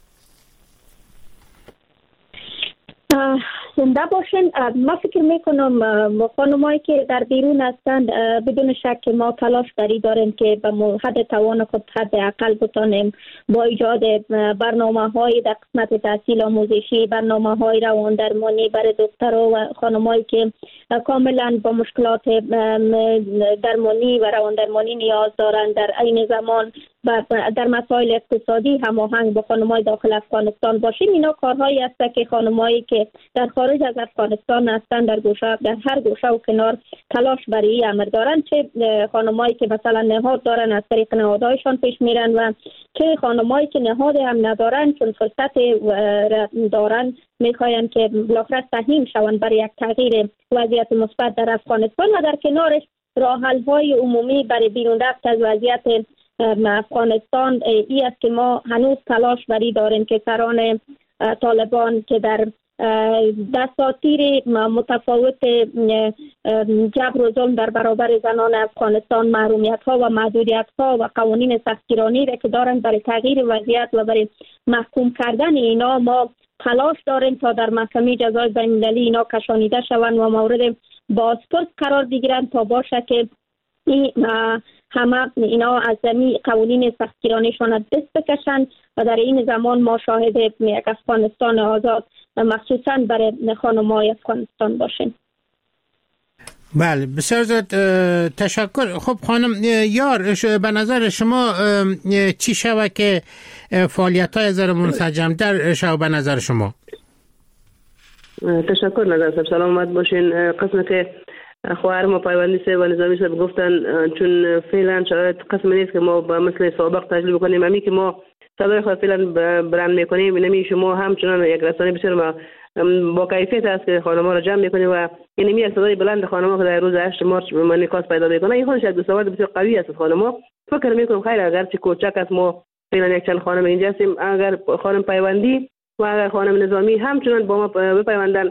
زنده باشین. ما فکر میکنم خانمایی که در بیرون هستند بدون شک ما تلاش بری داریم که به حد توان خود حد اقل بتانیم با ایجاد برنامه های در قسمت تحصیل آموزشی، برنامه های روان درمانی برای دخترها و خانمایی که کاملا با مشکلات درمانی و روان درمانی نیاز دارند، در عین زمان در مسائل اقتصادی هماهنگ با خانم‌های داخل افغانستان باشیم. اینا کارهایی است که خانم‌هایی که در خارج از افغانستان هستند در هر گوشه و کنار تلاش برای امر دارند، چه خانم‌هایی که مثلا نهاد دارن از طریق نهادهایشان پیش میرن و چه خانم‌هایی که نهاد هم ندارن چون فرصت دارن میخواین که بالاخره سهم شوند برای یک تغییر وضعیت مثبت در افغانستان و در کنارش راه حل‌های عمومی برای بیرون رفت از وضعیت افغانستان ای است که ما هنوز تلاش بری داریم که سران طالبان که در دستاتیر متفاوت جبر و ظلم در برابر زنان افغانستان، محرومیت ها و محدودیت ها و قوانین سختگیرانه را که دارند برای تغییر وضعیت و برای محکوم کردن اینا، ما تلاش داریم تا در محکمه جزای بین‌المللی اینا کشانیده شوند و مورد بازپرس قرار بگیرند تا باشه که همه اینا از زمین قوانین سختگیرانه‌شان دست بکشند و در این زمان ما شاهد یک افغانستان آزاد مخصوصا برای خانم‌های افغانستان باشیم. بله، بسیار تشکر. خب خانم یار، به نظر شما چی شود که فعالیت‌های زر منسجم در شود به نظر شما؟ تشکر نظر صاحب، سلامت باشین. قسم که خواهر ما پیوندی صاحب و نظامی صاحب گفتن، چون فعلا شرایط قسم نیست که ما با مثل سابق تجربه کنیم. امی که ما صدای خود فعلا برند میکنیم، اینمی شما همچنان یک رسانه بسیار با کیفیت است که خانم‌ها را جمع میکنیم و اینمی یک صدای بلند خانم‌ها که در روز 8 مارچ منعکاس پیدا میکنه. این خودش یک دستاورد بسیار قوی است. خانم‌ها فکر میکنم خیر اگر چه کوچک است، ما فعلا یک چند خانم اینجا هستیم، اگر خانم پیوندی و اگر خانم نظامی همچنان با ما بپیوندن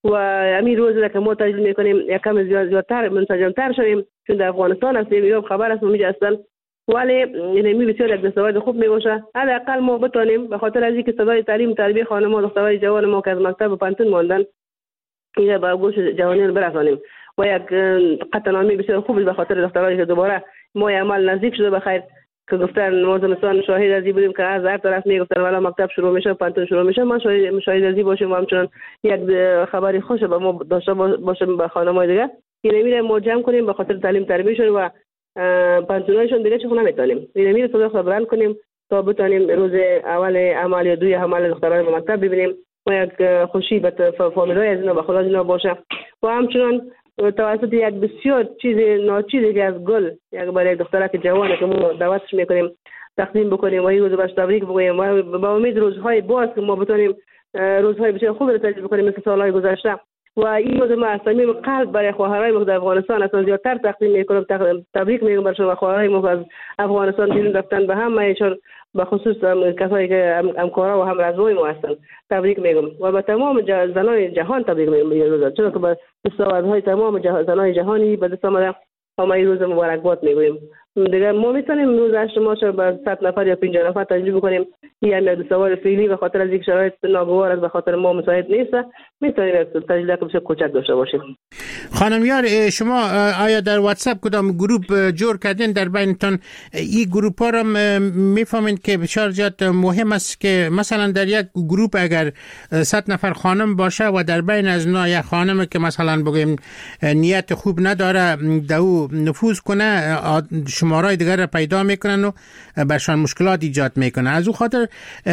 و همین روز که ما تجلیل میکنیم یکم زیادتر منسجمتر شویم، چون در افغانستان هستیم، یا خبر است میگه اصلا، ولی این بسیار یک دستاورد خوب میباشه. حداقل ما بتونیم به خاطر از اینکه صدای تعلیم تربیت خانم‌ها دخترای جوان ما که از مکتب و پانتون ماندن اینا به گوش جوانان برسانیم و یک قطعنامه بسیار خوبی به خاطر دخترایی که دوباره ما عمل نزدیک شده بخیر که گفتن ما زمستان شاهد از این بودیم که از هر طرف میگفتن والا مکتب شروع میشه پانتون شروع میشه، ما شاهد از این باشیم و همچنان یک خبری خوش به ما داشته باشیم به خانم‌های دیگه. این میره ما جمع کنیم به خاطر تعلیم تربیتشون و پانتونایشون دیگه چه خونه میتونیم این میره صدا خود بلند کنیم تا بتونیم روز اول عمل یا دوی عمل دختران به مکتب ببینیم و یک خوشی به فامیلای از اینا به خلاص اینا باشه و همچنان توسط یک بسیار چیز ناچیزی که از گل یک برای یک دخترک جوانه که ما دعوتش میکنیم تقدیم بکنیم و این روز باش تبریک بگوییم و با امید روزهای باز که ما بتونیم روزهای بسیار خوب رو تجربه کنیم مثل سالهای گذشته و این روز ما از صمیم قلب برای خواهرای ما در افغانستان اصلا زیادتر تقدیم میکنم، تبریک میگم برشون و خواهرای ما از افغانستان بیرون رفتن به همه چون به خصوص کسایی که همکارا و همرزمای ما هستن تبریک میگم و به تمام زنان جهان تبریک میگم، چون که به دستاوردهای تمام زنان جهانی به دست آمده و ما این روز مبارکباد میگوییم. دیگه ما میتونیم روز 8 مارچ به 100 نفر یا 50 نفر تجربه کنیم. این هم یک دستاورد فعلی به خاطر از اینکه شرایط ناگوار است به خاطر ما مساعد نیست، میتونیم یک تجربه بسیار کوچک داشته باشیم. خانم یار شما آیا در واتساپ کدام گروپ جور کردین در بینتون؟ این گروپ ها را میفهمین که بسیار زیاد مهم است که مثلا در یک گروپ اگر 100 نفر خانم باشه و در بین از اینا یک خانم که مثلا بگیم نیت خوب نداره دو نفوذ کنه شمارای دیگر را پیدا میکنن و برشان مشکلات ایجاد میکنه. از او خاطر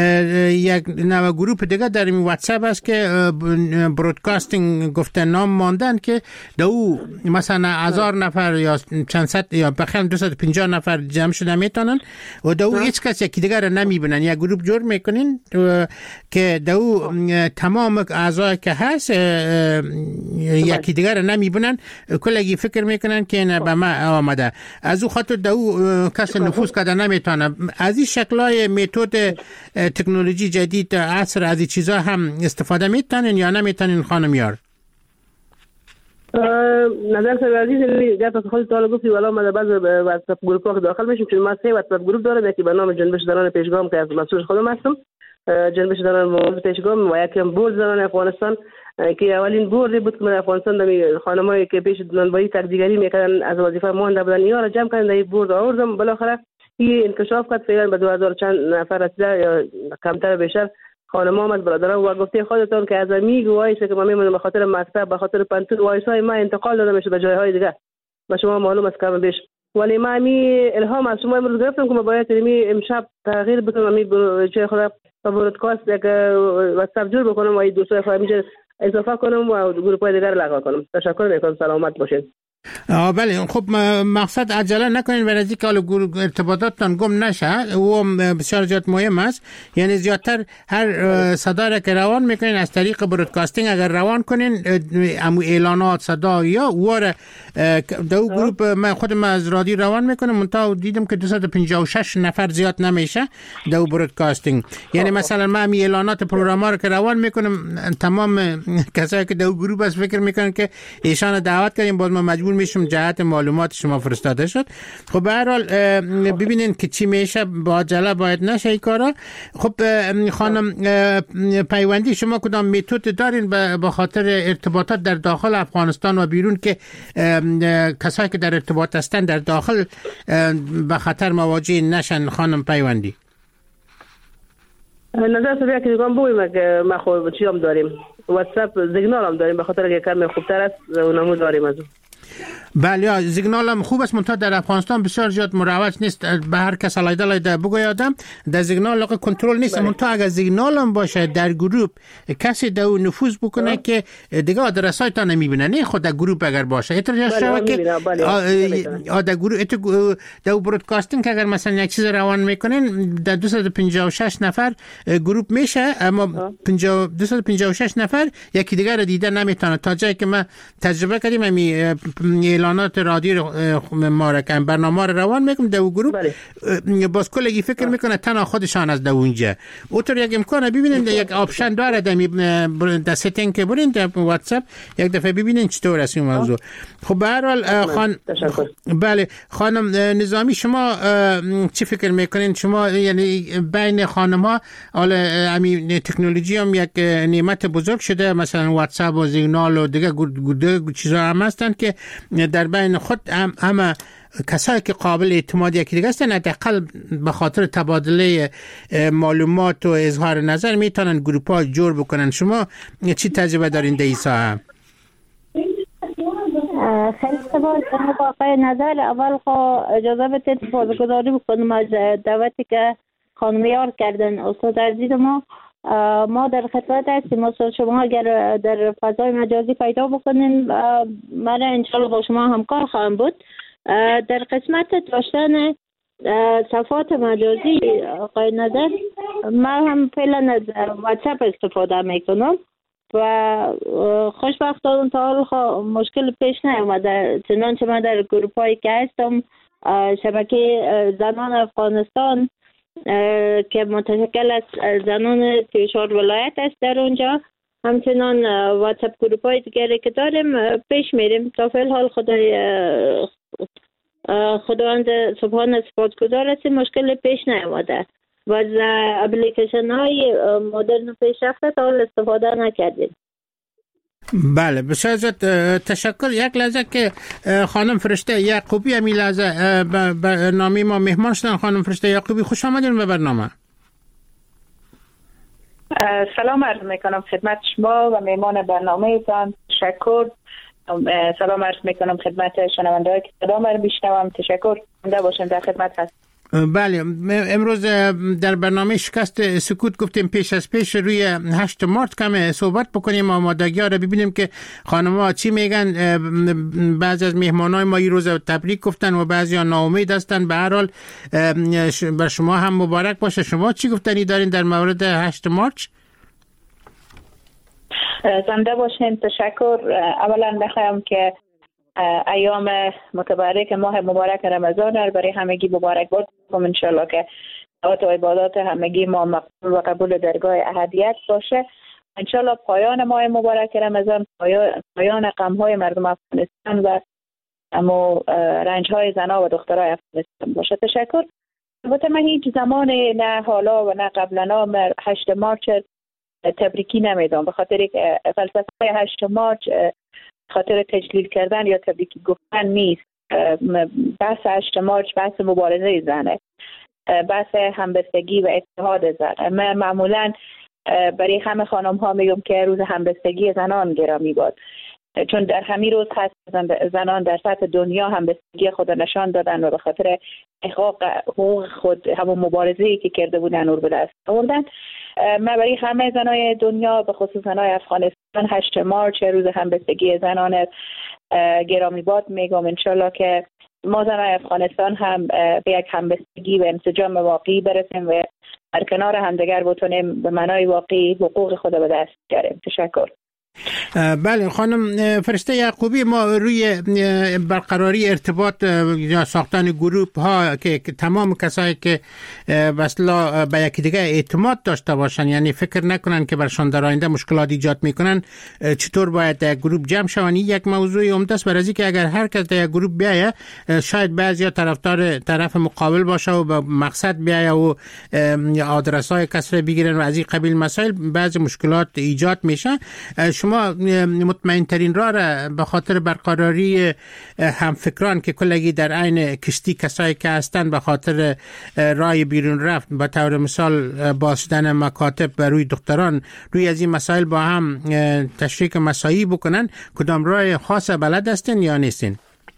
یک نوع گروپ دیگه در این واتساپ است که برودکاستینگ گفته نام ماندن که دو مثلا 1000 نفر یا چند صد یا بخیر 250 نفر جمع شده میتونن و دو هیچ کس یکی دیگر را نمیبینن. یک گروپ جور میکنین که دو تمام اعضای که هست یکی دیگر را نمیبینن، کلگی فکر میکنن که نه به ما آمده. از او خاطر دو کس نفوذ کرده نمیتونه. از این شکلای متد تکنولوژی جدید عصر از این چیزا هم استفاده میتونین یا نمیتونین خانم یار؟ نظر سر عزیز در پس خود سوال گفتی والا ما بعض واتساپ گروپ ها داخل میشیم چون ما 3 واتساپ گروپ دارم، یکی به نام جنبش زنان پیشگام که از مسئول خودم هستم، جنبش زنان پیشگام و یکی بورد زنان افغانستان که اولین بوردی بود که من افغانستان دمی خانمایی که پیش نانوایی تکدیگری میکردن از وظیفه مانده بودن اینا را جمع کردن در این بورد آوردم. بالاخره این انکشاف کرد فعلا به 2000 چند نفر رسیده یا کمتر بیشتر خانم‌ها آمد برادران و گفته خودتون که از میگوایید که ما میمونیم به خاطر مکتب به خاطر پانتون وایسای ما انتقال داده میشه به جایهای دیگه به شما معلوم است کم بیش، ولی ما می الهام از شما امروز گرفتم که ما باید امشب تغییر بدم می چه خدا برودکاست یک واتساپ جور بکنم و این دوستای خودم میشه اضافه کنم و گروپ‌های دیگر لغو کنم. تشکر میکنم، سلامت باشید. بله خب مقصد عجله نکنین برای اینکه حالا ارتباطاتتان گم نشه و بسیار زیاد مهم است. یعنی زیادتر هر صدا را که روان میکنین از طریق برودکاستینگ اگر روان کنین امو اعلانات صدا یا واره دو گروپ من خودم از رادیو روان میکنم منتها دیدم که 256 نفر زیاد نمیشه دو برودکاستینگ. یعنی مثلا من امی اعلانات پروگرام رو که روان میکنم تمام کسایی که دو گروپ از فکر میکنن که ایشان دعوت کردیم باز ما مجبور میشم جهت معلومات شما فرستاده شد. خب به هر حال ببینین که چی میشه، با عجله باید نشه این کارا. خب خانم پیوندی شما کدام متد دارین به خاطر ارتباطات در داخل افغانستان و بیرون که کسایی که در ارتباط هستن در داخل به خطر مواجه نشن؟ خانم پیوندی نظر سویا که دیگم بویم که ما خود چی هم داریم واتساپ زیگنال هم داریم به خاطر که کم خوبتر است و نمو داریم از بله زیگنال هم خوب است منتها در افغانستان بسیار زیاد مروج نیست. به هر کس علایده بگوی آدم در زیگنال کنترل نیست. منتها اگر زیگنال هم باشه در گروپ کسی دو نفوذ بکنه که دیگه آدرسای تا نمیبینه، نه خود در گروپ اگر باشه احتیاج شده که در گروپ دو برودکاستینگ اگر مثلا یک چیز روان میکنین در 256 نفر گروپ میشه اما 256 نفر یکی دیگه رو دیده نمیتونه. تا جایی که ما تجربه کردیم اعلانات رادیو ما را که برنامه را روان میکنم در گروه باز کلگی فکر میکنه تنها خودشان از در اونجا اوتر یک امکانه ببینید یک آپشن داره در ستینگ که برین در واتساپ یک دفعه ببینین چطور است این موضوع. خب به هر حال بله خانم نظامی شما چی فکر میکنین شما یعنی بین خانم ها حالا همین تکنولوژی هم یک نعمت بزرگ شده مثلا واتساپ و سیگنال و دیگه چیزا هم هستن که در بین خود همه کسایی که قابل اعتماد یکی دیگه هستن حداقل به خاطر تبادله معلومات و اظهار نظر میتونن گروپ ها جور بکنن. شما چی تجربه دارین در این ساحه؟ خیلی سوال واقع نظر اول اجازه بدید بازگذاری بکنم از دعوتی که خانم یار کردن استاد عزیز ما در خدمت هستیم. استاد شما اگر در فضای مجازی پیدا بکنین من انشالله با شما همکار خواهم بود. در قسمت داشتن صفحات مجازی آقای نظر من هم فعلا از واتساپ استفاده میکنم و خوشبختانه تا حال مشکل پیش نیامده، چنانچه من در گروپ هایی که هستم شبکه زنان افغانستان که متشکل از زنان 34 ولایت است در اونجا، همچنان واتساپ گروپ های دیگری که داریم پیش میریم. تا فعل حال خداوند سبحان سپاسگزار هستیم مشکل پیش نیامده و از اپلیکیشن های مدرن پیشرفته تا حال استفاده نکردیم. بله بسیار تشکر. یک لحظه که خانم فرشته یعقوبی همی لحظه برنامه ما مهمان شدن. خانم فرشته یعقوبی خوش آمدین به برنامه. سلام عرض میکنم خدمت شما و مهمان برنامه ایتان. تشکر. سلام عرض میکنم خدمت شنونده های که صدا ما رو میشنوم. تشکر. زنده باشین، در خدمت هست. بله امروز در برنامه شکست سکوت گفتیم پیش از پیش روی 8 مارچ کم صحبت بکنیم، آمادگی ها رو ببینیم که خانم ها چی میگن. بعضی از مهمان های ما این روز تبریک گفتن و بعضی ها ناامید هستن. به هر حال بر شما هم مبارک باشه. شما چی گفتنی دارین در مورد 8 مارچ؟ زنده باشین. تشکر. اولا بخوایم که ایام متبرک ماه مبارک رمضان رو برای همگی مبارک باد کنم. انشالله که دعوت و عبادات همگی ما مقبول و قبول درگاه احدیت باشه. انشالله پایان ماه مبارک رمضان پایان غم‌های مردم افغانستان و اما رنج‌های زنان و دخترای افغانستان باشه. تشکر. البته من هیچ زمان نه حالا و نه قبلا 8 مارچ تبریکی نمیدم، به خاطر که فلسفه 8 مارچ خاطر تجلیل کردن یا تبریکی گفتن نیست. بحث 8 مارچ بحث مبارزه زنه، بحث همبستگی و اتحاد زن. من معمولا برای همه خانم ها میگم که روز همبستگی زنان گرامی باد، چون در همین روز هست زنان در سطح دنیا همبستگی خود نشان دادن و به خاطر احقاق حقوق خود همون مبارزه‌ای که کرده بودن نور به دست آوردن. من برای همه زنای دنیا به خصوص زنای افغانستان 8 مارچ روز همبستگی زنان گرامی باد میگم. انشالله که ما زنای افغانستان هم به یک همبستگی و انسجام واقعی برسیم و در کنار همدیگر بتونیم به معنای واقعی حقوق خود به دست بیاریم. تشکر. بله خانم فرشته یعقوبی، ما روی برقراری ارتباط یا ساختن گروپ ها که تمام کسایی که مثلا به یکی دیگه اعتماد داشته باشن، یعنی فکر نکنن که برشان در آینده مشکلات ایجاد میکنن، چطور باید در گروپ جمع شون، یک موضوع عمده است. برای که اگر هر کس در گروپ بیایه شاید بعضیا طرفدار طرف مقابل باشه و به مقصد بیایه و آدرس های کس رو بگیرن و از این قبیل مسائل بعضی مشکلات ایجاد میشه. شما مطمئن ترین راه را به خاطر برقراری همفکران که کلگی در عین کشتی کسایی که هستن به خاطر راه بیرون رفت، به طور مثال باسدن مکاتب بر روی دختران، روی از این مسائل با هم تشریک مساعی بکنن، کدام راه خاص بلد هستین یا نیستین؟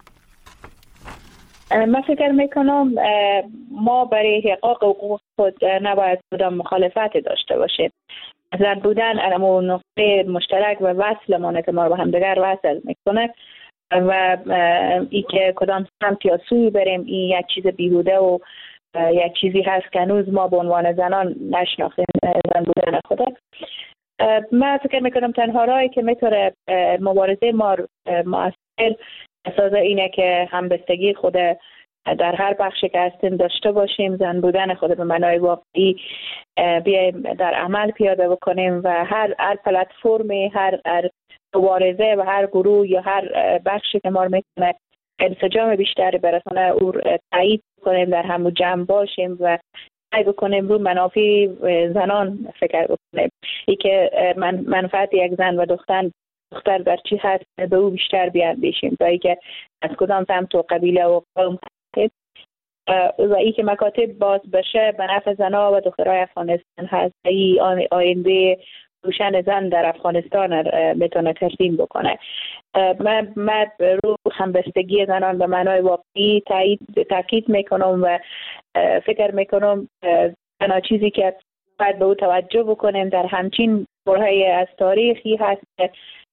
من فکر میکنم ما برای احقاق حقوق خود نباید کدام مخالفتی داشته باشیم. زن بودن علمون نقطه مشترک و وصلمانه که ما رو به هم دیگر وصل میکنه و ای که کدام سمت یا سوی بریم این یک چیز بیهوده و یک چیزی هست که هنوز ما به عنوان زنان نشناختیم زن بودن خود. من فکر میکنم تنها راهی که میتونه مبارزه ما مؤثر اساس اینه که همبستگی خود در هر بخشی که هستیم داشته باشیم، زن بودن خود به معنای واقعی بیایم در عمل پیاده بکنیم و هر پلتفرمی، هر مبارزه و هر گروه یا هر بخشی که ما میتونه انسجام بیشتری برسونه او تایید کنیم، در همو جمع باشیم و سعی بکنیم رو منافع زنان فکر بکنیم. ای که منفعت یک زن و دختر در چی هست به او بیشتر بیاندیشیم تا ای که از کدام سمت و قبیله و قوم و ای که مکاتب باز بشه به نفع زنها و دخترای افغانستان هست. ای آینده روشن زن در افغانستان میتونه ترسیم بکنه. من رو همبستگی زنان به معنای واقعی تاکید میکنم و فکر میکنم تنها چیزی که باید به او توجه بکنیم در همچین برهه از تاریخی هست که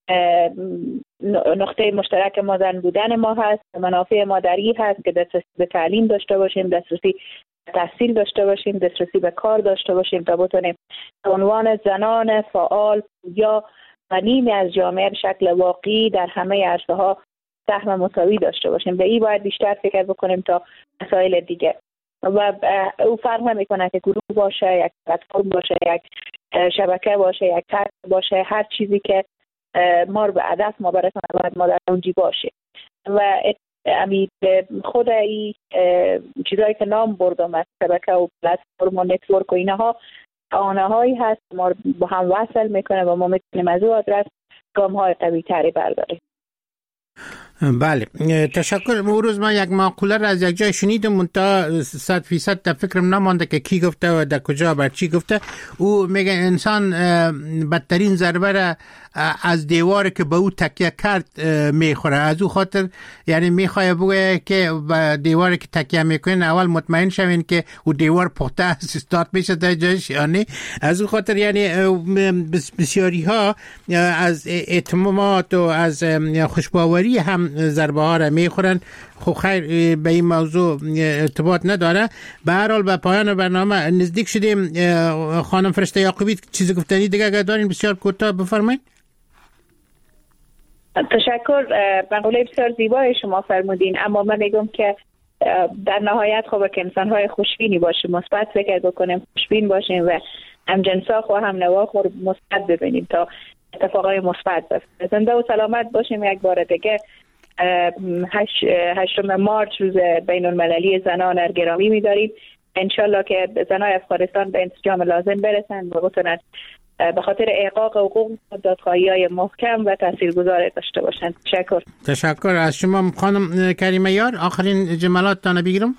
نقطه مشترک ما زن بودن ما هست، منافع مادری هست که دسترسی به تعلیم داشته باشیم، دسترسی به تحصیل داشته باشیم، دسترسی به کار داشته باشیم تا بتونیم عنوان زنان فعال یا نیمی از جامعه به شکل واقعی در همه عرصه‌ها سهم مساوی داشته باشیم. به این باید بیشتر فکر بکنیم تا مسائل دیگه. و او فرق نمی‌کنه که گروه باشه، یک پلتفرم باشه، یک شبکه باشه، یک طرح باشه، هر چیزی که ما رو به هدف ما برسونه باید ما در اونجا باشه. و امید خود این چیزایی که نام بردم از شبکه و پلتفرم و نتورک و اینها آنهایی هست ما با هم وصل میکنه و ما میتونیم از او آدرس گام‌های قوی تری برداریم. بله، تشکر. امروز من یک مقوله را از یک جای شنیدم منتها 100% در فکرم نمانده که کی گفته و در کجا بر چی گفته. او میگه انسان بدترین ضربه را از دیواری که به او تکیه کرد میخوره. از او خاطر یعنی میخواه بگه که به دیواری که تکیه میکنین اول مطمئن شوین که او دیوار پخته است، استارت میشه در جایش یا نه. از او خاطر یعنی بسیاری ها از اعتماد و از خوشباوری هم ضربه ها را میخورن. خب خیر به این موضوع ارتباط نداره. به هر حال به پایان برنامه نزدیک شدیم. خانم فرشته یعقوبی چیزی گفتنی دیگه دارین؟ بسیار کوتاه بفرمایید. تشکر. مقوله بسیار زیبای شما فرمودین، اما من میگم که در نهایت خوبه که انسان‌های خوشبینی باشیم، مثبت فکر بکنیم، خوشبین باشیم و هم جنسا خو هم نوا خو مثبت ببینیم تا اتفاقای مثبت بیفته. زنده و سلامت باشیم. یک بار دیگه 8 مارچ روز بین المللی زنان گرامی می‌داریم. انشالله که زنای افغانستان به انسجام لازم برسن و بتونن به خاطر احقاق حقوق دادخواهی‌های محکم و تاثیرگذار داشته باشند. تشکر از شما خانم کریمه یار. آخرین جملاتتان بگیرم.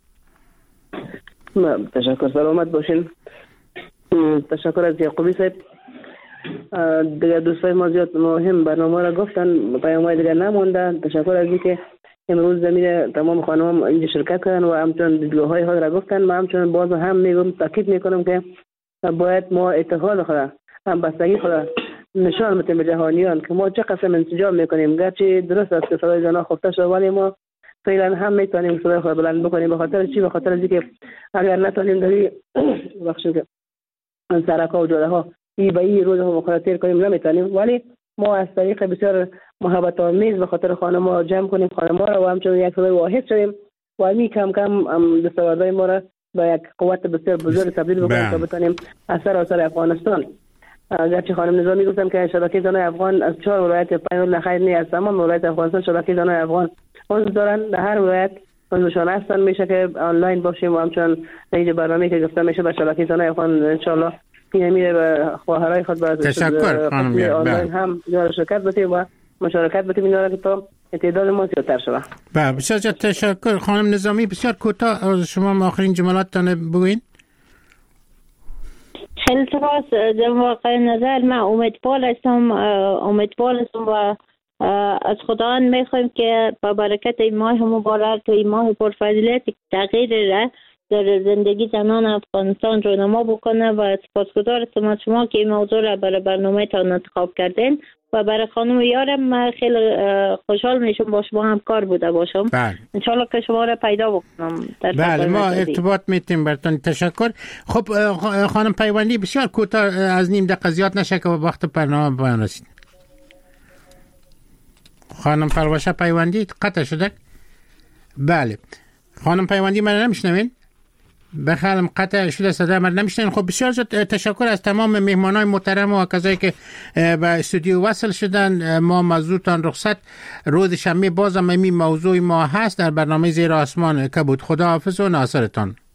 تشکر، سلامت باشین. تشکر از یعقوبی صاحب. دیگه دوستای ما زیاد مهم برنامه را گفتن، پیام‌های دیگه نمونده. تشکر از اینکه امروز زمین تمام خانم اینجا شرکت کردن و همچنان دیدگاه‌های خود را گفتن. من همچنان باز هم میگم، تاکید میکنم که باید ما اتحاد خود، همبستگی خود نشان بدیم به جهانیان که ما چه قسم انسجام میکنیم. گرچه درست است که صدای زنان خفته شده ولی ما فعلا هم میتونیم صدای خود بلند بکنیم. به خاطر چی؟ به خاطر اینکه اگر نتونیم در بخشی که سرکا و جاده ها به این روز مخاطر کنیم نمیتونیم، ولی ما از طریق بسیار محبت آمیز به خاطر خانم‌ها جمع کنیم خانم‌ها را و همچنین یک صدای واحد شویم و همین کم کم دستاوردهای ما را به یک قوت بسیار بزرگ تبدیل بکنیم تا بتونیم از سراسر افغانستان. گرچه خانم نظامی گفتم که شبکه زنای افغان از 4 ولایت پایین خیر نه، از تمام ولایت افغانستان شبکه زنای افغان عضو دارن. در هر ولایت عضوشان هستن. میشه که آنلاین باشیم و همچنین اینجا برنامه‌ای که گفتم میشه به شبکه زنای افغان ان شاء الله میره به خواهرای خود به تشکر خانم آنلاین هم شرکت بتیم و مشارکت بتیم اینا که تا تعداد ما زیادتر شود. بسیار تشکر خانم نظامی. بسیار کوتاه از شما آخرین جملاتتان بگوین. خیلی سپاس. در واقع نظر من امیدوار هستم و از خداوند میخوایم که با برکت این ماه مبارک و این ماه پرفضیلت تغییر را در زندگی زنان افغانستان رونما بکنه و سپاسگزار هستم از شما که این موضوع را برای برنامه تان انتخاب کردین و برای خانم یارم من خیلی خوشحال میشم با شما همکار بوده باشم. انشالله که شما را پیدا بکنم. بله ما ارتباط میتیم براتون. تشکر. خب خانم پیوندی بسیار کوتاه از نیم دقیقه زیاد نشه که وقت برنامه پایان رسید. خانم پروشه پیوندی قطع شده. بله خانم پیوندی من نمیشنوین؟ بخالم قطع شده صدا من نمیشنوین. خب بسیار زیاد تشکر از تمام مهمانای محترم و کسایی که به استودیو وصل شدن. ما مزودتان رخصت. روز شنبه بازم این موضوع ما هست در برنامه زیر آسمان که بود. خدا حافظ و ناصرتان.